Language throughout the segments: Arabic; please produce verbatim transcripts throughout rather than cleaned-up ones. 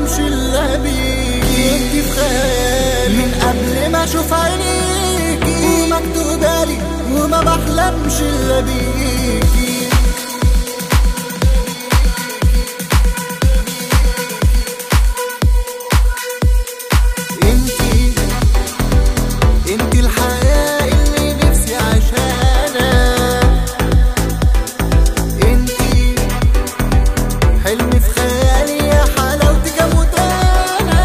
بحلمش الا بيكي. انتي في خيالي من قبل ما اشوف عينيكي، ومكتوبالي وما بحلمش الا بيكي. انتي انتي الحياة اللي نفسي عشانها، انتي حلمي في خيالي يا حلاوتك اموت انا.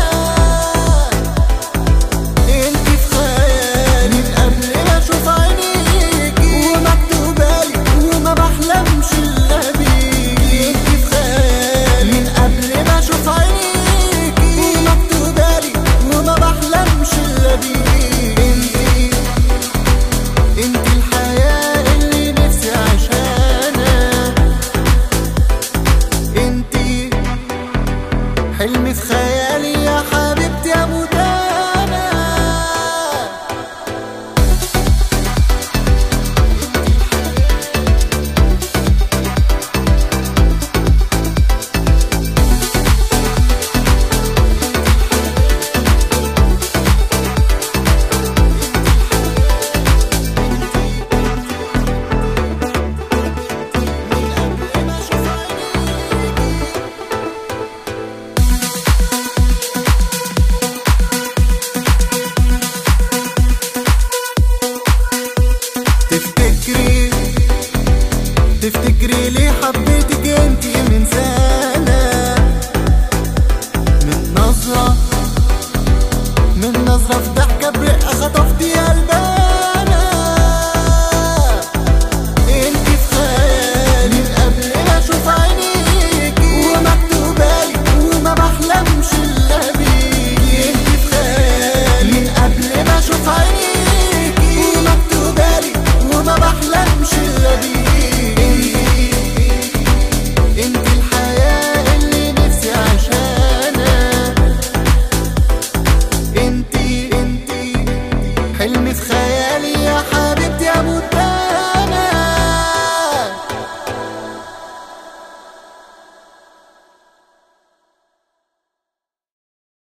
انتي في خيالي من قبل ما اشوف عينيكي، ومكتوبالي وما بحلمش الا بيكي. انتي في خيالي من قبل ما اشوف عينيكي، ومكتوبالي وما بحلمش الا بيكي. انتي انتي الحياة اللي نفسي عشانها، انتي حلمي في خيالي